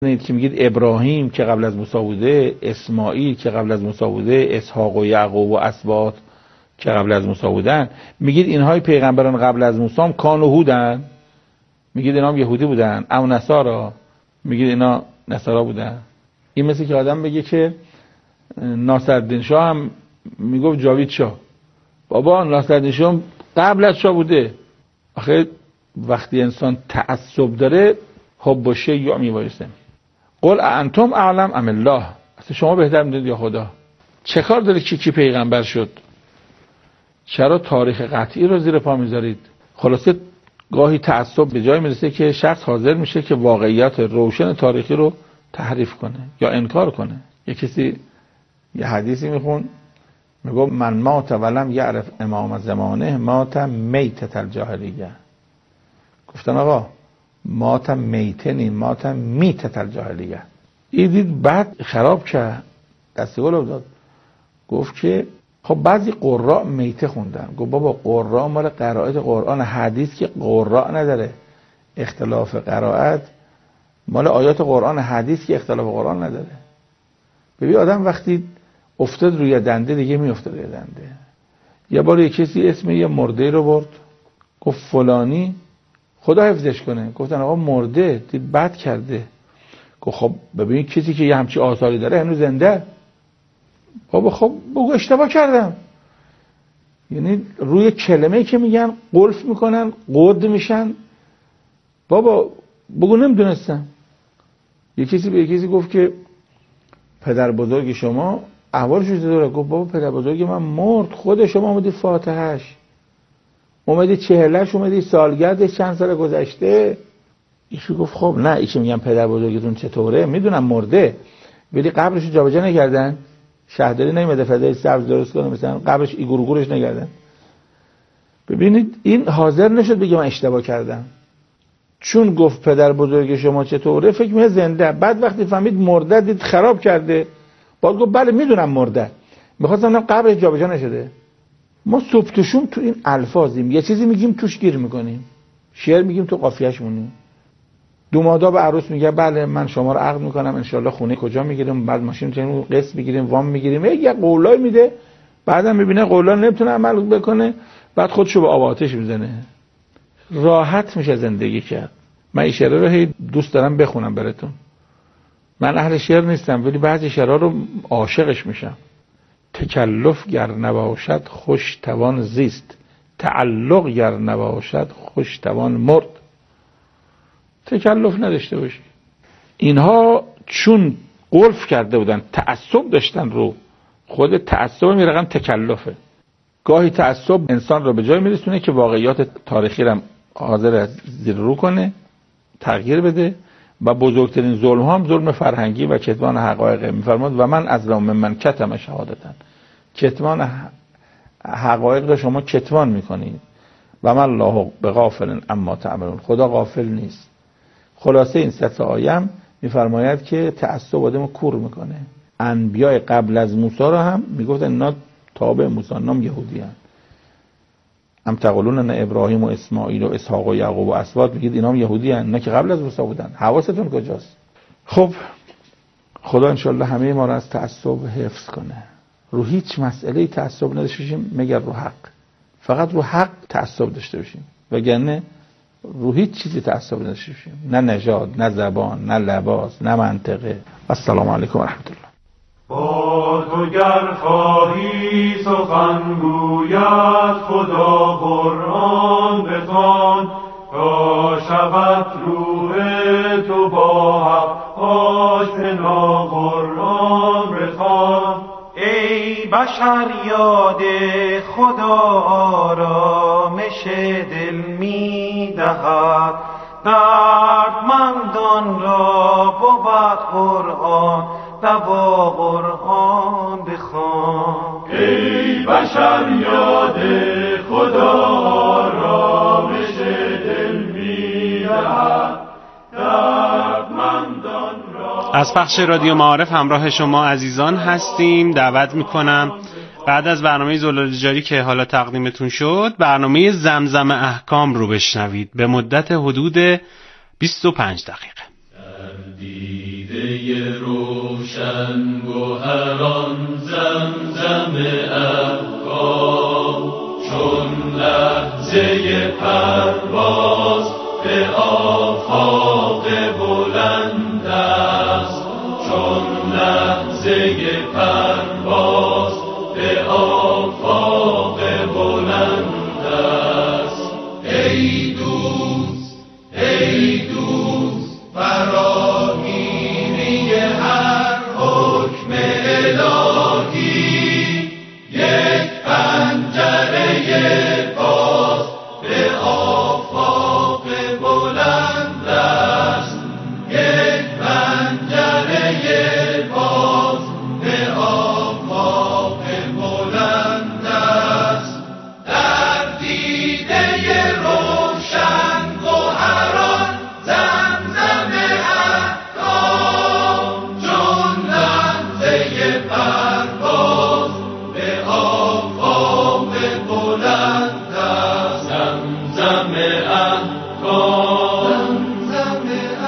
که میگید ابراهیم که قبل از موسی بوده، اسماعیل که قبل از موسی بوده، اسحاق و یعقوب و اسباط که قبل از موسی بودن، میگید اینهای پیغمبران قبل از موسی هم کانوا هودن، میگید اینا هم یهودی بودن، او نصارا، میگید اینا نصارا بودن. این مثل که آدم بگه که ناصرالدین شاه هم میگفت جاوید شاه. بابا ناصرالدین شاه قبل از شاه بوده. آخه وقتی انسان تعصب داره حب و شیء میبایسته. قل انتم اعلم ام الله، اصلا شما بهتر میدونید یا خدا؟ چه کار داره کی پیغمبر شد؟ چرا تاریخ قطعی رو زیر پا میذارید؟ خلاصه گاهی تعصب به جای میرسه که شخص حاضر میشه که واقعیت روشن تاریخی رو تحریف کنه یا انکار کنه. یه کسی یه حدیثی میخون میگه من مات ولم یعرف امام زمانه مات میتة الجاهلیه. گفتن آقا مات میته نیم، مات میتة الجاهلیه. این دید بعد خراب کرد، دستگل داد، گفت که خب بعضی قراء میته خوندن. گفت بابا قراء مال قرائت قرآن، حدیث که قراء نداره. اختلاف قرائت مال آیات قرآن، حدیث که اختلاف قرآن نداره. ببین آدم وقتی افتاد روی دنده دیگه میافتاد روی دنده. یه بار یه کسی اسم یه مرده رو برد، گفت فلانی خدا حفظش کنه. گفتن آقا مرده، دید بد کرده. گفت خب ببین کسی که یه همچی آثاری داره هنوز زنده. بابا خب بگو اشتباه کردم. یعنی روی کلمه‌ای که میگن قلف میکنن، قرد میشن. بابا بگو نمیدونستم. یه کسی به یه کسی گفت که پدر بزرگ شما احوالش چطوره؟ گفت بابا پدر بزرگ من مرد، خود شما اومدید فاتحهش، اومدید چهلش، اومدید سالگردش چند سال گذشته. ایشون گفت خب نه، ایشون میگن پدر بزرگتون چطوره؟ میدونم مرده، ولی قبرش رو جابجا نکردن، شهرداری نیومده فضای سبز درست کنه مثلا قبرش ایگورگورش نکردن. ببینید این حاضر نشد بگه من اشتباه کردم، چون گفت پدر بزرگ شما چطوره فکر می‌کنه زنده. بعد وقتی فهمید مرده دید خراب کرده، باز گفت بله میدونم مرده، می‌خواستم قبرش جابجا نشده. ما صبح تو این الفاظیم، یه چیزی میگیم توش گیر میکنیم، شعر میگیم تو قافیه‌اش مونیم. دومادا به عروس میگه بله من شما رو عقد میکنم، انشالله خونه کجا میگیریم، بعد ماشین چنین قسط میگیریم، وام میگیریم، یه قولای میده، بعدم میبینه قولا نمیتونه عمل بکنه، بعد خودشو به آب آتش میزنه. راحت میشه زندگی کرد. من این شعر رو هی دوست دارم بخونم براتون. من اهل شعر نیستم ولی بعضی شعرها رو عاشقش میشم. تکلف گر نباشد خوش توان زیست، تعلق گر نباشد خوش توان مرد. تکلف نداشته باشی. اینها چون قلف کرده بودن، تعصب داشتن، رو خود تعصب میرقم تکلفه. گاهی تعصب انسان رو به جای میرسونه که واقعیات تاریخی رو حاضر زیر رو کنه، تغییر بده. و بزرگترین ظلم ها هم ظلم فرهنگی و کتمان حقایق. میفرماد و من از رام من کتم شهادتن، کتمان حقایق رو شما کتمان میکنید. و من الله بغافل اما تعملون، خدا غافل نیست. خلاصه این سه آیه میفرماید که تعصب آدمو کور میکنه. انبیاء قبل از موسی رو هم میگفتن اینا تابع موسی، نام یهودی هستند. ام تقولون ان ابراهیم و اسماعیل و اسحاق و یعقوب و اسباط، میگید اینا هم یهودی هستند، اینا که قبل از موسی بودن. حواستون کجاست؟ خب خدا انشالله همه ما رو از تعصب حفظ کنه. رو هیچ مسئله تعصب نداشته باشیم مگر رو حق. فقط رو حق تعصب داشته باشیم، وگرنه رو هیچ چیزی تعصب نداشته باشیم. نه نژاد، نه زبان، نه لباس، نه منطقه. السلام علیکم و رحمت الله. با تو گر خواهی سخن گوید خدا قرآن بخوان، تا شود روح تو با حق آشنا قرآن بخوان. ای بشر یاد خدا آرامش دل می دهد، دردمندان را بود قرآن، دوا قرآن بخوان. ای بشر یاد خدا آرامش دل می دهد، دردمندان را. از پخش رادیو معارف همراه شما عزیزان هستیم. دعوت میکنم بعد از برنامه زلالجاری که حالا تقدیمتون شد، برنامه زمزم احکام رو بشنوید به مدت حدود 25 دقیقه. روشن گوهران زمزم احکام، چون لحظه پرواز به آفاق بلند است، چون لحظه پرواز به آفاق بلند است. ای دوست ای دوست فراگیری هر حکم الهی، یک پنجره باز به آفاق بلند است، یک پنجره باز به آفاق بلند است. در دیده روشن گوهران زمزم احکام، چون لحظه پرواز به آفاق بلند است. زمزم احکام، زمزم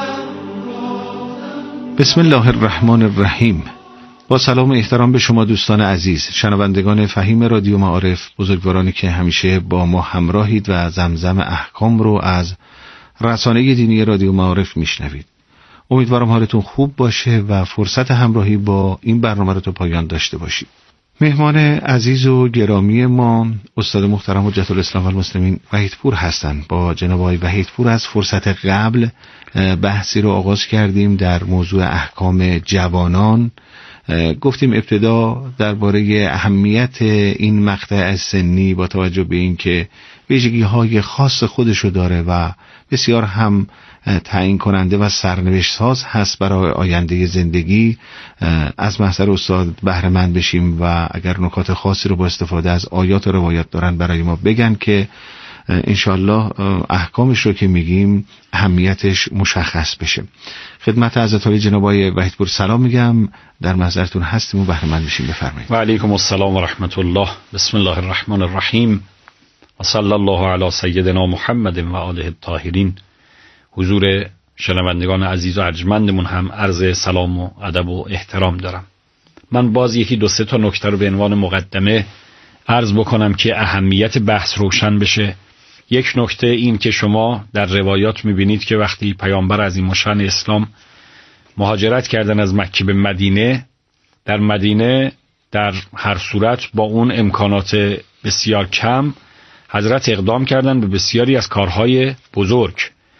احکام. بسم الله الرحمن الرحیم. با سلام و احترام به شما دوستان عزیز، شنوندگان فهیم رادیو معارف، بزرگوارانی که همیشه با ما همراهید و زمزم احکام رو از رسانه دینی رادیو معارف میشنوید. امیدوارم حالتون خوب باشه و فرصت همراهی با این برنامه رو تا پایان داشته باشید. مهمان عزیز و گرامی ما استاد محترم حجت الاسلام و المسلمین وحیدپور هستند. با جناب آقای وحیدپور از فرصت قبل بحثی رو آغاز کردیم در موضوع احکام جوانان. گفتیم ابتدا درباره اهمیت این مقطع سنی با توجه به اینکه ویژگی‌های خاص خودشو داره و بسیار هم تعیین کننده و سرنوشت ساز هست برای آینده زندگی. از محضر استاد بهره مند بشیم و اگر نکات خاصی رو با استفاده از آیات و روایات دارن برای ما بگن که انشالله احکامش رو که میگیم اهمیتش مشخص بشه. خدمت حضرت عالی جناب آقای وحیدپور سلام میگم، در محضرتون هستیم و بهره مند بشیم. بفرمایید. و علیکم السلام و رحمت الله. بسم الله الرحمن الرحیم و صلی الله علی سیدنا محمد و آله الطاهرین. حضور شنوندگان عزیز و ارجمندمون هم عرض سلام و ادب و احترام دارم. من باز یکی دو سه تا نکته رو به عنوان مقدمه عرض بکنم که اهمیت بحث روشن بشه. یک نکته این که شما در روایات میبینید که وقتی پیامبر عظیم الشأن اسلام مهاجرت کردن از مکه به مدینه، در مدینه در هر صورت با اون امکانات بسیار کم حضرت اقدام کردن به بسیاری از کارهای بزرگ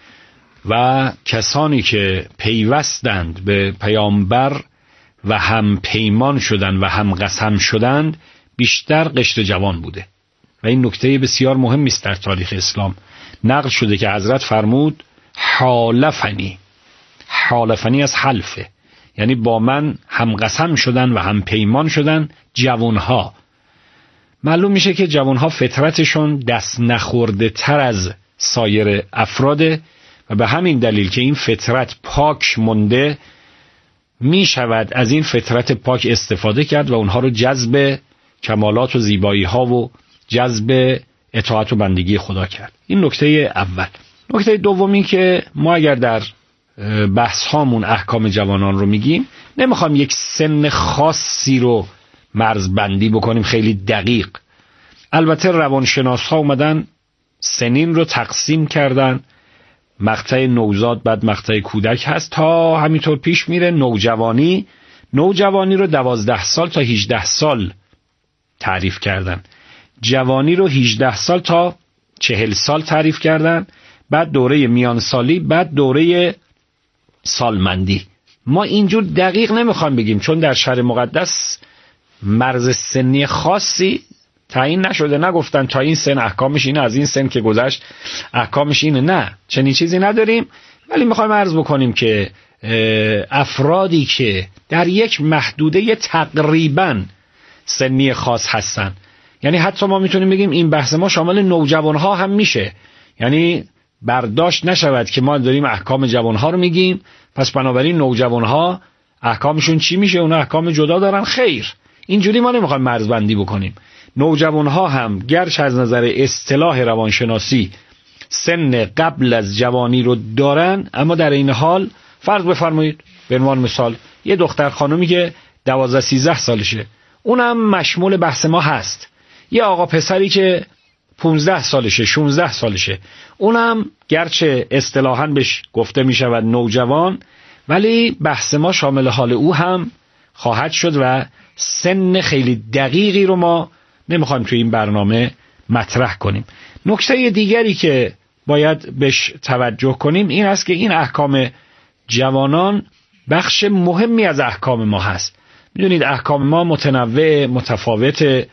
و کسانی که پیوستند به پیامبر و هم پیمان شدند و هم قسم شدند بیشتر قشر جوان بوده و این نکته بسیار مهمی است در تاریخ اسلام. نقل شده که حضرت فرمود حالفنی از حلفه، یعنی با من هم قسم شدن و هم پیمان شدن جوانها. معلوم میشه که جوانها فطرتشون دست نخورده تر از سایر افراده و به همین دلیل که این فطرت پاک مونده می شود از این فطرت پاک استفاده کرد و اونها رو جذب کمالات و زیبایی ها و جذب اطاعت و بندگی خدا کرد. این نکته اول. نکته دومی که ما اگر در بحث هامون احکام جوانان رو میگیم نمیخوام یک سن خاصی رو مرزبندی بکنیم خیلی دقیق. البته روانشناس ها اومدن سنین رو تقسیم کردن، مقطع نوزاد بعد مقطع کودک هست تا همینطور پیش میره نوجوانی رو 12 سال تا 18 سال تعریف کردن، جوانی رو 18 سال تا 40 سال تعریف کردن، بعد دوره میانسالی، بعد دوره سالمندی. ما اینجور دقیق نمیخوام بگیم چون در شرع مقدس مرز سنی خاصی تعیین نشده، نگفتن تا این سن احکامش اینه، از این سن که گذشت احکامش اینه، نه چنین چیزی نداریم. ولی میخوایم عرض بکنیم که افرادی که در یک محدوده تقریبا سنی خاص هستن، یعنی حتی ما میتونیم بگیم این بحث ما شامل نوجوانها هم میشه، یعنی برداشت نشود که ما داریم احکام جوانها رو میگیم پس بنابراین نوجوانها احکامشون چی میشه، اونا احکام جدا دارن. خیر، اینجوری ما نمیخوایم مرزبندی بکنیم. نوجوانها هم گرچه از نظر اصطلاح روانشناسی سن قبل از جوانی رو دارن، اما در این حال فرض بفرمایید به عنوان مثال یه دختر خانومی که 12-13 سالشه، اونم مشمول بحث ما هست. یه آقا پسری که 15 سالشه 16 سالشه، اونم گرچه اصطلاحاً بهش گفته می شود نوجوان، ولی بحث ما شامل حال او هم خواهد شد و سن خیلی دقیقی رو ما نمیخوایم توی این برنامه مطرح کنیم. نکته دیگری که باید بهش توجه کنیم این است که این احکام جوانان بخش مهمی از احکام ما هست. میدونید احکام ما متنوع، متفاوت،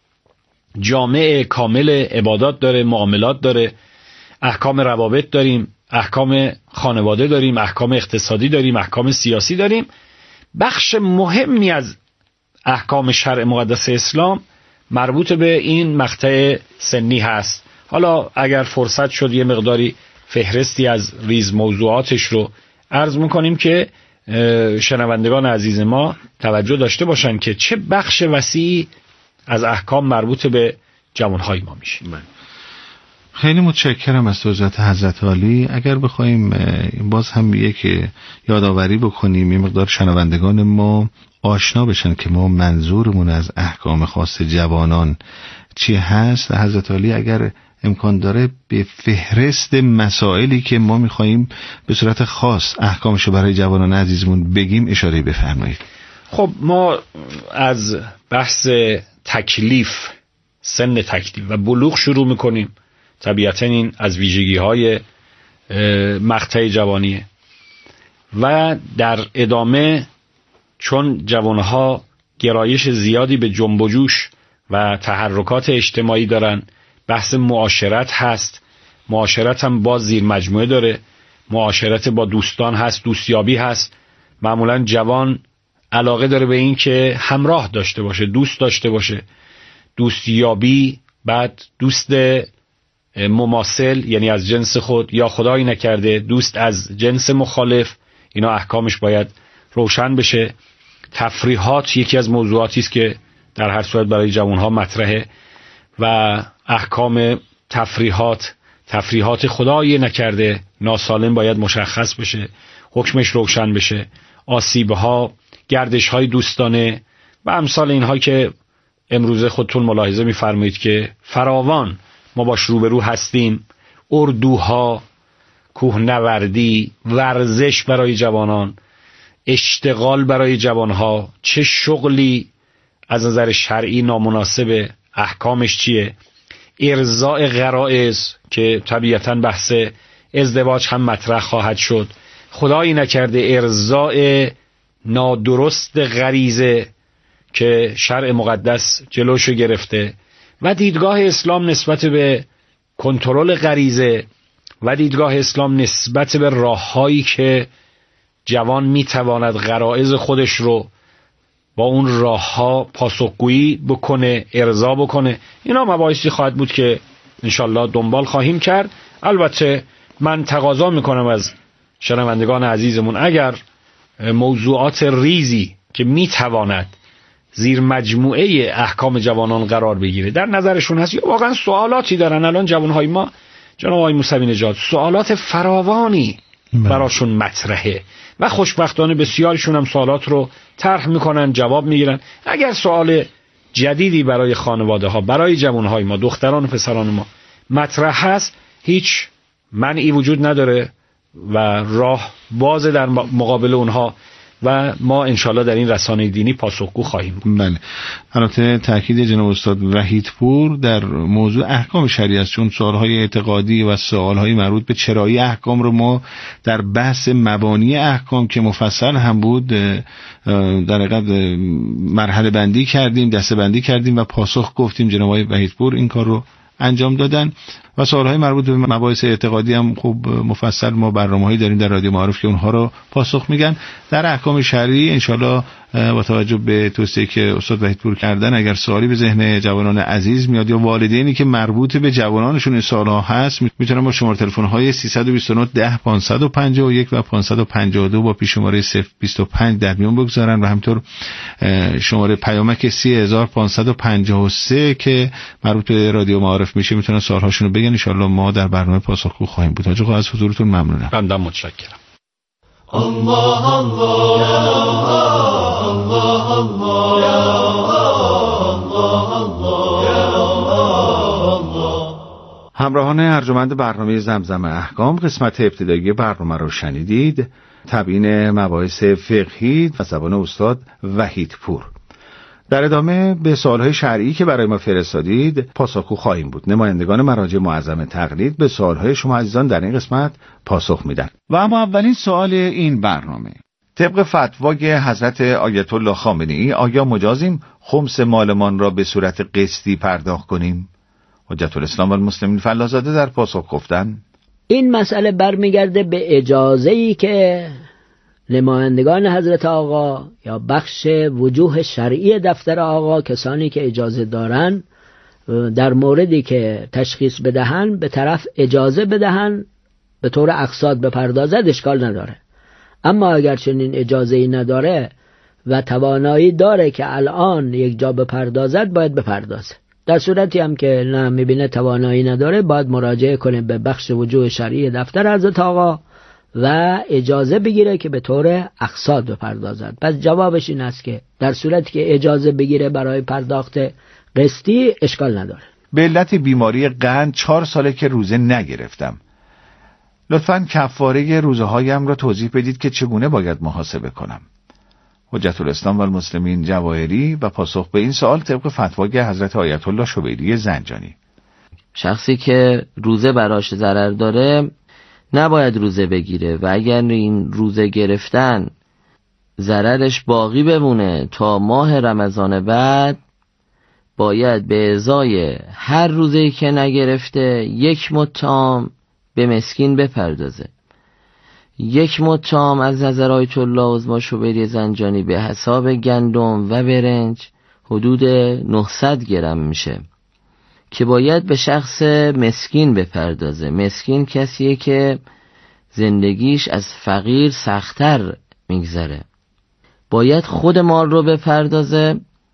جامع، کامل، عبادات داره، معاملات داره، احکام روابط داریم، احکام خانواده داریم، احکام اقتصادی داریم، احکام سیاسی داریم. بخش مهمی از احکام شرع مقدس اسلام مربوط به این مقطع سنی هست. حالا اگر فرصت شد یه مقداری فهرستی از ریز موضوعاتش رو عرض میکنیم که شنوندگان عزیز ما توجه داشته باشن که چه بخش وسیعی از احکام مربوط به جوانهای ما میشه. خیلی متشکرم از توضیحات حضرت عالی. اگر بخوایم باز هم یک یادآوری بکنیم، یه مقدار شنوندگان ما آشنا بشن که ما منظورمون از احکام خاص جوانان چی هست، حضرت عالی اگر امکان داره به فهرست مسائلی که ما میخواییم به صورت خاص احکامشو برای جوانان عزیزمون بگیم اشاره بفرمایید. خب ما از بحث تکلیف، سن تکلیف و بلوغ شروع میکنیم. طبیعتا این از ویژگی‌های مقطع جوانیه و در ادامه چون جوانها گرایش زیادی به جنب و جوش و تحرکات اجتماعی دارن، بحث معاشرت هست. معاشرت هم باز زیر مجموعه داره، معاشرت با دوستان هست، دوستیابی هست. معمولا جوان علاقه داره به این که همراه داشته باشه، دوست داشته باشه، دوستیابی، بعد دوست مماثل یعنی از جنس خود یا خدایی نکرده دوست از جنس مخالف. اینا احکامش باید روشن بشه. تفریحات یکی از موضوعاتی است که در هر صورت برای جوانها مطرحه و احکام تفریحات خدایی نکرده ناسالم باید مشخص بشه، حکمش روشن بشه. آسیبها، گردش‌های دوستانه و امثال اینها که امروزه خودتون ملاحظه می‌فرمایید که فراوان ما باش روبرو هستیم. اردوها، کوهنوردی، ورزش برای جوانان، اشتغال برای جوانها، چه شغلی از نظر شرعی نامناسبه، احکامش چیه؟ ارضاء غرائز که طبیعتاً بحث ازدواج هم مطرح خواهد شد. خدایی نکرده ارضاء نادرست غریزه که شرع مقدس جلوشو گرفته و دیدگاه اسلام نسبت به کنترل غریزه و دیدگاه اسلام نسبت به راههایی که جوان میتواند غرایز خودش رو با اون راهها پاسخگویی بکنه، ارضا بکنه. اینا مباحثی خواهد بود که انشالله دنبال خواهیم کرد. البته من تقاضا میکنم از شنوندگان عزیزمون اگر موضوعات ریزی که میتواند زیر مجموعه احکام جوانان قرار بگیره در نظرشون هست یا واقعا سوالاتی دارن، الان جوانهای ما جناب آقای موسوی نژاد سوالات فراوانی براشون مطرحه و خوشبختانه بسیارشون هم سوالات رو طرح میکنن، جواب میگیرن. اگر سوال جدیدی برای خانواده ها، برای جوانهای ما، دختران و پسران ما مطرح هست، هیچ منعی وجود نداره و راه باز در مقابل اونها و ما انشالله در این رسانه دینی پاسخگو خواهیم بود. بله. البته تاکید جناب استاد وحیدپور در موضوع احکام شرعی است، چون سوالهای اعتقادی و سوالهای مربوط به چرایی احکام رو ما در بحث مبانی احکام که مفصل هم بود در حقیقت مرحله بندی کردیم، دسته بندی کردیم و پاسخ گفتیم. جناب وحیدپور این کار رو انجام دادن و سوالهای مربوط به مباحث اعتقادی هم خوب مفصل ما برنامه‌ای داریم در رادیو معارف که اونها رو پاسخ میگن. در احکام شرعی انشالله با توجه به توصیه که استاد وحیدپور کردن اگر سوالی به ذهن جوانان عزیز میاد یا والدینی که مربوط به جوانانشون این سوالها هست میتونن با شماره تلفن‌های 329 10 551 و 552 با پیش‌شماره 025 در میون بگذارن و همینطور شماره پیامک 3553 که مربوط به رادیو معارف میشه میتونن سوالهاشون رو بگن. ان شاء الله ما در برنامه پاسخگو خواهیم بود. حاج آقا از حضورتون ممنونم. بنده متشکرم. الله الله الله الله. همراهان ارجمند برنامه زمزم احکام، قسمت ابتدایی برنامه رو شنیدید. تبیین مباحث فقهی و زبان استاد وحیدپور. در ادامه به سوالهای شرعی که برای ما فرستادید پاسخگو خواهیم بود. نمایندگان مراجع معظم تقلید به سوالهای شما عزیزان در این قسمت پاسخ میدن. و اما اولین سوال این برنامه: طبق فتوای حضرت آیت الله خامنه‌ای آیا مجازیم خمس مالمان را به صورت قسطی پرداخت کنیم؟ حجت الاسلام و المسلمین فلاح‌زاده در پاسخ گفتند این مسئله برمیگرده به اجازه‌ای که نمایندگان حضرت آقا یا بخش وجوه شرعی دفتر آقا، کسانی که اجازه دارن در موردی که تشخیص بدهن به طرف اجازه بدهن به طور اقساط بپردازد، اشکال نداره. اما اگر چنین اجازه‌ای نداره و توانایی داره که الان یک جا بپردازد، باید بپردازه. در صورتی هم که نه میبینه توانایی نداره، باید مراجعه کنه به بخش وجوه شرعی دفتر حضرت آقا و اجازه بگیره که به طور اقساط بپردازد. پس جوابش این است که در صورتی که اجازه بگیره برای پرداخت قسطی، اشکال نداره. به علت بیماری قند 4 ساله که روزه نگرفتم. لطفاً کفاره روزه هایم را توضیح بدید که چگونه باید محاسبه کنم. حجت الاسلام و المسلمین جواهری و پاسخ به این سوال طبق فتوای حضرت آیت الله شبیری زنجانی. شخصی که روزه براش ضرر داره نباید روزه بگیره و اگر این روزه گرفتن ضررش باقی بمونه تا ماه رمضان بعد، باید به ازای هر روزه‌ای که نگرفته 1 مد تام به مسکین بپردازه. 1 مد تام از نظر آیت الله عظمی شبیری زنجانی به حساب گندم و برنج حدود 900 گرم میشه که باید به شخص مسکین بپردازه. مسکین کسیه که زندگیش از فقیر سخت‌تر میگذره. باید خود مال رو بپردازه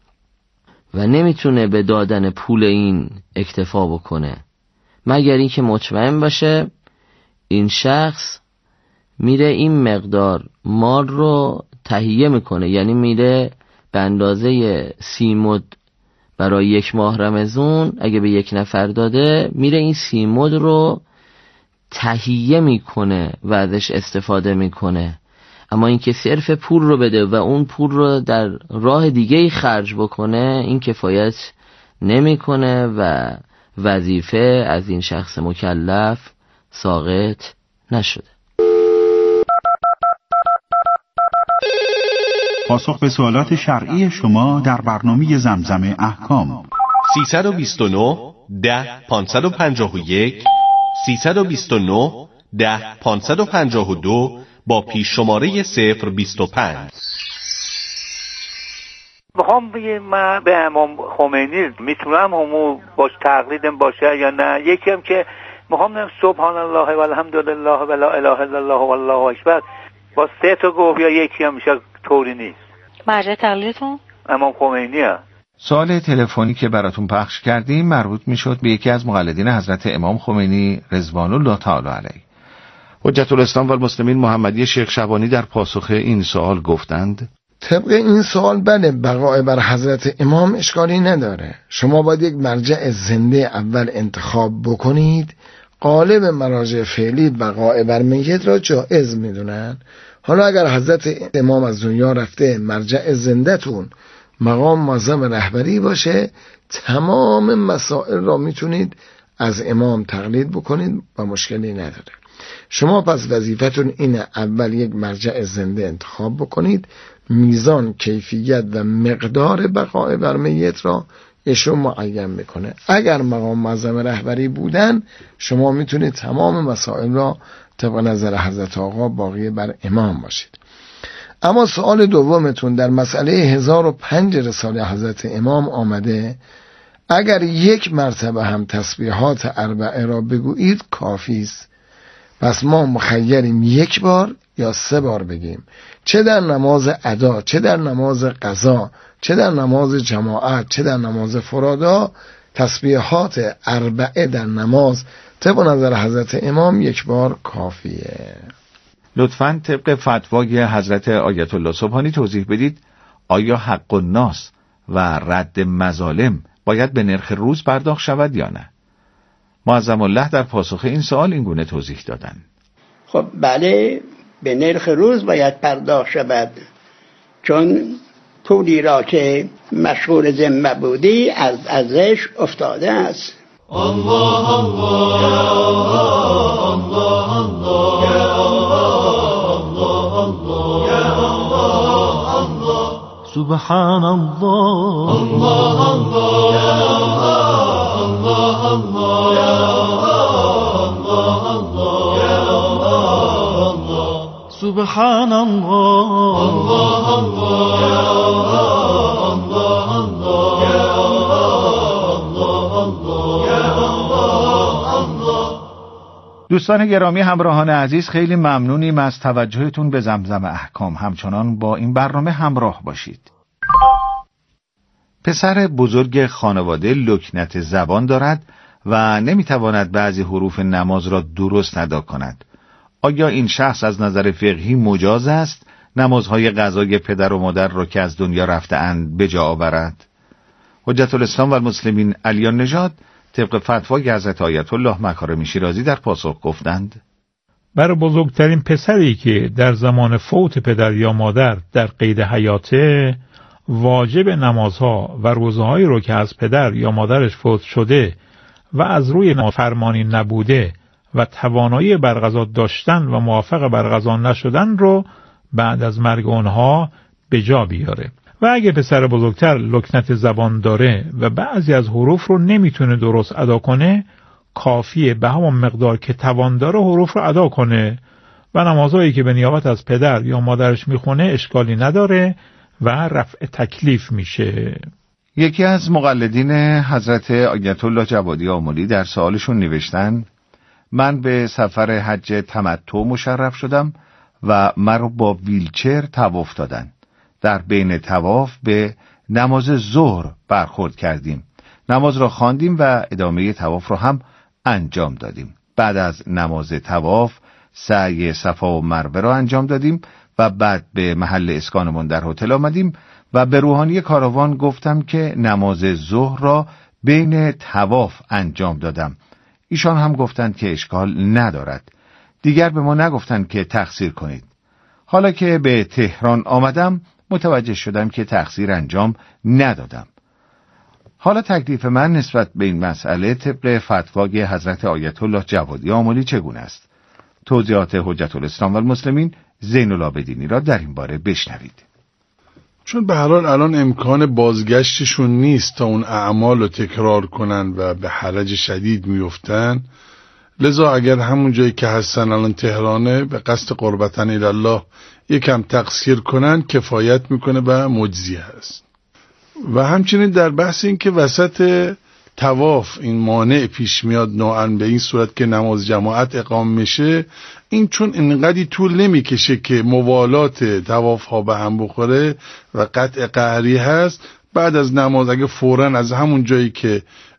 و نمیتونه به دادن پول این اکتفا بکنه، مگر اینکه مطمئن باشه این شخص میره این مقدار مال رو تهیه میکنه، یعنی میره به اندازه 30 مد برای 1 ماه رمضان اگه به 1 نفر داده، میره این 30 مد رو تهیه میکنه و ازش استفاده میکنه. اما این که صرف پول رو بده و اون پول رو در راه دیگه خرج بکنه، این کفایت نمیکنه و وظیفه از این شخص مکلف ساقط نشده. پاسخ به سوالات شرعی شما در برنامه زمزم احکام. 329 10 551 329 10 552 با پیش شماره 025. میخوام من به امام خمینی میتونم همو باش تقلیدم باشه یا نه. یکی هم که میخوام سبحان الله و الحمدلله و لا اله الا الله و الله اکبر با 3 تا گفت یا یکی هم میشه طوری نیست. مرجع تقلیدتون امام خمینی هست. سوال تلفنی که براتون پخش کردیم مربوط میشد به یکی از مقلدین حضرت امام خمینی رضوان الله تعالی علیه. حجت الاسلام و المسلمین محمدی شیخ شبانی در پاسخ این سوال گفتند طبق این سوال بله، بقای بر حضرت امام اشکالی نداره. شما باید یک مرجع زنده اول انتخاب بکنید. غالب مراجع فعلی بقای بر میت را جائز میدونن. حالا اگر حضرت امام از دنیا رفته، مرجع زنده تون مقام معظم رهبری باشه، تمام مسائل را میتونید از امام تقلید بکنید و مشکلی نداره. شما پس وظیفتون اینه اول یک مرجع زنده انتخاب بکنید، میزان، کیفیت و مقدار بقای بر میت را ایشون معین میکنه. اگر مقام معظم رهبری بودن، شما میتونید تمام مسائل را طبق نظر حضرت آقا باقی بر امام باشید. اما سوال دومتون در مسئله 1005 رساله حضرت امام آمده اگر 1 مرتبه هم تسبیحات 4 را بگویید کافی است. پس ما مخیریم 1 بار یا 3 بار بگیم، چه در نماز ادا، چه در نماز قضا، چه در نماز جماعت، چه در نماز فرادا. تسبیحات 4 در نماز طبق نظر حضرت امام 1 بار کافیه. لطفاً طبق فتوای حضرت آیت الله سبحانی توضیح بدید آیا حق الناس و رد مظالم باید به نرخ روز پرداخت شود یا نه؟ معظم الله در پاسخ این سوال این گونه توضیح دادند. خب بله، به نرخ روز باید پرداخت شود، چون پولی را که مشغول ذمه بودی از ارزش افتاده است. الله الله یا الله الله یا الله الله یا الله الله سبحان الله الله الله یا الله الله یا الله الله یا الله سبحان الله الله الله یا الله الله یا دوستان گرامی، همراهان عزیز، خیلی ممنونیم از توجهتون به زمزم احکام. همچنان با این برنامه همراه باشید. پسر بزرگ خانواده لکنت زبان دارد و نمیتواند بعضی حروف نماز را درست ادا کند. آیا این شخص از نظر فقهی مجاز است نمازهای قضای پدر و مادر را که از دنیا رفته‌اند به جا آورد؟ حجت الاسلام و المسلمین علیان نژاد طبق فتوای حضرت آیت الله مکارمی شیرازی در پاسخ گفتند: بر بزرگترین پسری که در زمان فوت پدر یا مادر در قید حیاته، واجب نمازها و روزهایی رو که از پدر یا مادرش فوت شده و از روی نافرمانی نبوده و توانایی بر قضا داشتن و موافق بر قضا نشدن رو بعد از مرگ اونها به جا بیاره. و اگه پسر بزرگتر لکنت زبان داره و بعضی از حروف رو نمیتونه درست ادا کنه، کافیه به همون مقدار که توان داره حروف رو ادا کنه و نمازهایی که به نیابت از پدر یا مادرش میخونه اشکالی نداره و رفع تکلیف میشه. یکی از مقلدین حضرت آیت الله جوادی آملی در سوالشون نوشتن: من به سفر حج تمتع مشرف شدم و مرا با ویلچر طواف دادن. در بین طواف به نماز ظهر برخورد کردیم. نماز را خواندیم و ادامه طواف را هم انجام دادیم. بعد از نماز طواف سعی صفا و مروه را انجام دادیم و بعد به محل اسکانمان در هتل آمدیم و به روحانی کاروان گفتم که نماز ظهر را بین طواف انجام دادم. ایشان هم گفتند که اشکال ندارد. دیگر به ما نگفتند که تقصیر کنید. حالا که به تهران آمدم متوجه شدم که تقصیر انجام ندادم. حالا تکلیف من نسبت به این مسئله طبق فتوای حضرت آیت الله جوادی آملی چگونه است؟ توضیحات حجت الاسلام و المسلمین زین العابدینی را در این باره بشنوید. چون به هر حال الان امکان بازگشتشون نیست تا اون اعمال رو تکرار کنن و به حرج شدید میفتن، لذا اگر همون جایی که هستن الان تهرانه به قصد قربتن الله یکم تقصیر کنن کفایت میکنه و مجزی هست. و همچنین در بحث این که وسط طواف این مانع پیش میاد نوعاً به این صورت که نماز جماعت اقام میشه، این چون اینقدی طول نمیکشه که موالات طواف ها به هم بخوره و قطع قهری هست، بعد از نماز اگه فوراً از همون جایی که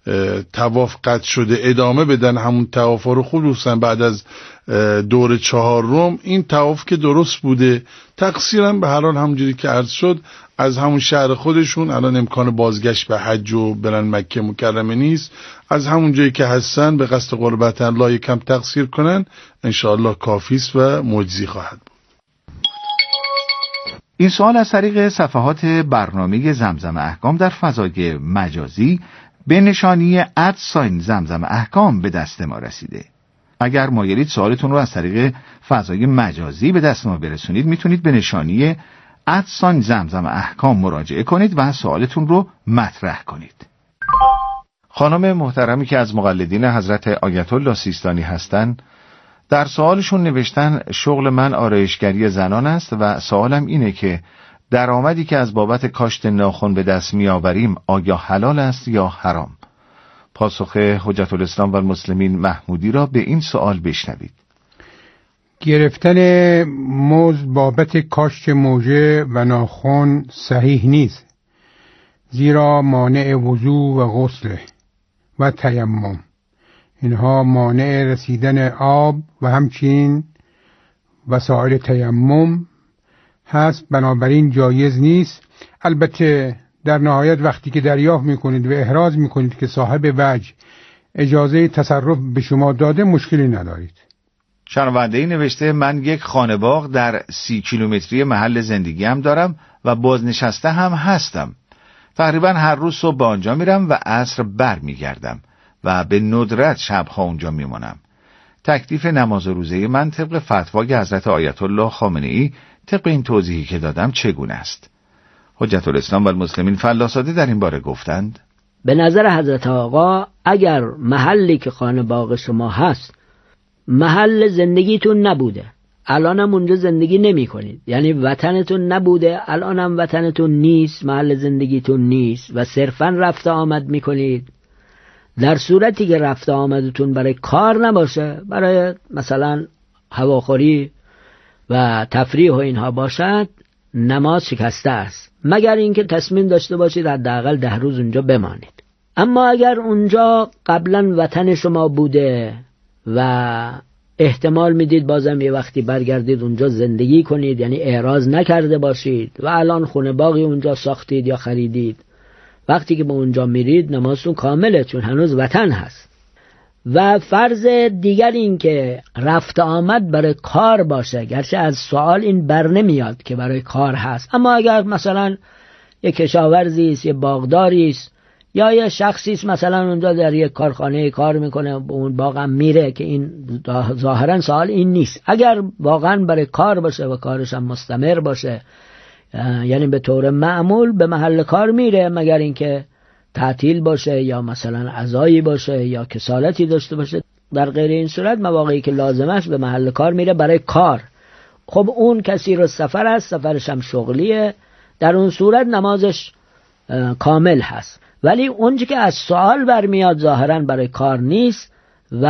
طواف قطع شده ادامه بدن همون طواف ها رو، خصوصا بعد از دور 4 این طواف که درست بوده. تقصیرم به هر حال همونجوری که عرض شد از همون شهر خودشون الان امکان بازگشت به حج و برن مکه مکرمه نیست، از همون جایی که هستن به قصد قربت الله یکم تقصیر کنن، انشاءالله کافیست و مجزی خواهد بود. این سوال از طریق صفحات برنامه زمزم احکام در فضای مجازی به نشانی @ زمزم احکام به دست ما رسیده. اگر مایلید سوالتون رو از طریق فضای مجازی به دست ما برسونید، میتونید به نشانی @ زمزم احکام مراجعه کنید و سوالتون رو مطرح کنید. خانم محترمی که از مقلدین حضرت آیت الله سیستانی هستند، در سوالشون نوشتن شغل من آرایشگری زنان است و سوالم اینه که درآمدی که از بابت کاشت ناخن به دست میآوریم آیا حلال است یا حرام؟ پاسخ حجت الاسلام و المسلمین محمودی را به این سوال بشنوید. گرفتن مزد بابت کاشت موژه و ناخن صحیح نیست، زیرا مانع وضو و غسل و تیمم، اینها مانع رسیدن آب و همچنین وسایل تیمم هست، بنابراین جایز نیست. البته در نهایت وقتی که دریافت میکنید و احراز میکنید که صاحب وجه اجازه تصرف به شما داده، مشکلی ندارید. شنونده‌ای نوشته من یک خانه باغ در 30 کیلومتری محل زندگیم دارم و بازنشسته هم هستم. تقریبا هر روز صبح به آنجا میرم و عصر بر میگردم و به ندرت شبها اونجا میمونم. تکلیف نماز و روزه من طبق فتوای حضرت آیت الله خامنه‌ای طبق این توضیحی که دادم چگونه است؟ حجت الاسلام و المسلمین فلاساده در این باره گفتند به نظر حضرت آقا اگر محلی که خانه باغ شما هست محل زندگیتون نبوده، الانم اونجا زندگی نمی کنید، یعنی وطنتون نبوده، الانم وطنتون نیست، محل زندگیتون نیست و صرفا رفت آمد می کنید، در صورتی که رفت آمدتون برای کار نباشه، برای مثلا هواخوری و تفریح و اینها باشد، نماز شکسته است، مگر اینکه تصمیم داشته باشید حداقل 10 روز اونجا بمانید. اما اگر اونجا قبلا وطن شما بوده و احتمال میدید بازم یه وقتی برگردید اونجا زندگی کنید، یعنی اعراض نکرده باشید و الان خونه باقی اونجا ساختید یا خریدید، وقتی که به اونجا میرید نمازتون کامله، چون هنوز وطن هست. و فرض دیگر این که رفت آمد برای کار باشه، گرچه از سوال این بر نمیاد که برای کار هست، اما اگر مثلا یه کشاورزی است، یه باغداری است، یا یه شخصی است مثلا اونجا در یک کارخانه کار میکنه، به اون باغم میره، که این ظاهرا سوال این نیست. اگر واقعا برای کار باشه و کارش هم مستمر باشه، یعنی به طور معمول به محل کار میره، مگر اینکه تعطیل باشه یا مثلا عزایی باشه یا کسالتی داشته باشه، در غیر این صورت مواقعی که لازمش به محل کار میره برای کار. خب اون کسی رو سفر است، سفرش هم شغلیه، در اون صورت نمازش کامل هست. ولی اونچه که از سوال برمیاد ظاهرا برای کار نیست و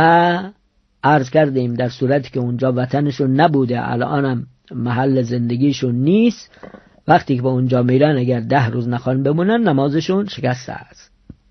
عرض کردیم در صورتی که اونجا وطنشون نبوده، الانم محل زندگیشون نیست، وقتی که به اونجا میرن اگر 10 روز نخوان بمونن نمازشون شکسته است.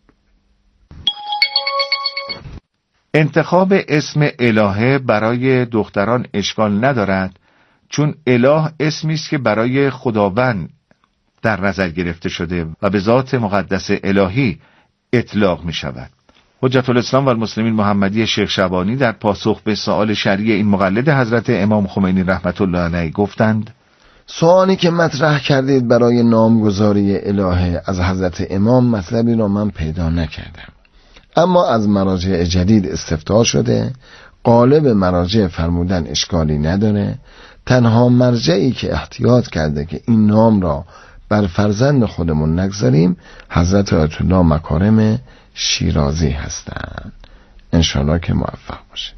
انتخاب اسم الهه برای دختران اشکال ندارد، چون اله اسمی است که برای خداوند در نظر گرفته شده و به ذات مقدس الهی اطلاق می شود. حجت الاسلام و المسلمین محمدی شیخ شبانی در پاسخ به سؤال شرعی این مقلد حضرت امام خمینی رحمت الله علیه گفتند سوالی که مطرح کردید برای نامگذاری الهه از حضرت امام مطلبی را من پیدا نکردم، اما از مراجع جدید استفتاء شده، غالب مراجع فرمودن اشکالی نداره، تنها مرجعی که احتیاط کرده که این نام را بر فرزند خودمون نگذاریم حضرت آیت الله مکارم شیرازی هستند. انشاءالله که موفق باشید.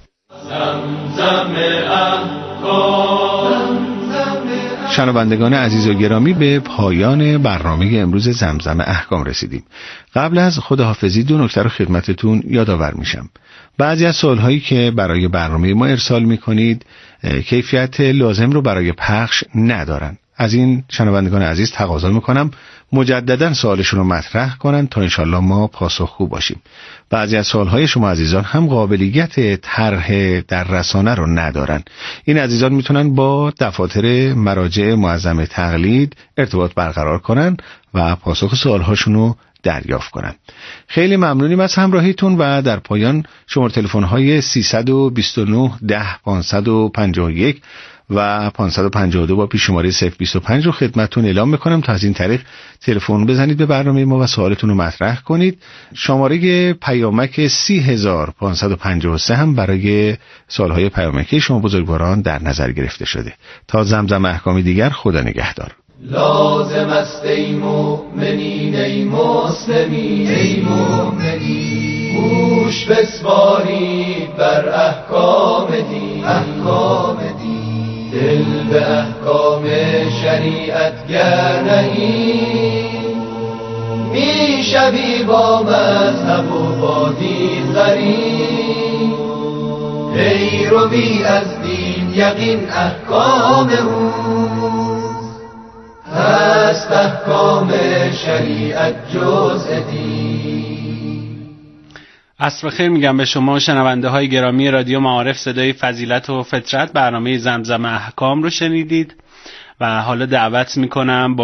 شنوندگان عزیز و گرامی، به پایان برنامه امروز زمزم احکام رسیدیم. قبل از خداحافظی 2 نکته رو خدمتتون یادآور میشم. بعضی از سوالهایی که برای برنامه ما ارسال میکنید کیفیت لازم رو برای پخش ندارن. از این شنوندگان عزیز تقاضا میکنم مجددا سوالشون رو مطرح کنن تا انشالله ما پاسخگو باشیم. بعضی از سوالهای شما عزیزان هم قابلیت طرح در رسانه رو ندارن. این عزیزان میتونن با دفاتر مراجع معظم تقلید ارتباط برقرار کنن و پاسخ سوالهاشون رو دریافت کنن. خیلی ممنونیم از همراهیتون و در پایان شماره تلفن‌های 329 10 551 و 552 با پیش‌شماره 025 رو خدمتتون اعلام میکنم تا از این طریق تلفن بزنید به برنامه ما و سوالتون رو مطرح کنید. شماره پیامک 30553 هم برای سوالهای پیامکی شما بزرگواران در نظر گرفته شده. تا زمزم احکامی دیگر، خدا نگهدار. لازم است ای مؤمنین ای مسلمین ای مؤمنین، گوش بسپارید بر احکام دین، احکام دین، دل به احکام شریعت گر نهی، میشوی با مذهب و با دین غریب، پیروی از دین یقین احکام اوست، هست احکام شریعت جزء دین. عصر خیر میگم به شما شنونده های گرامی رادیو معارف صدای فضیلت و فطرت. برنامه زمزم احکام رو شنیدید و حالا دعوت میکنم با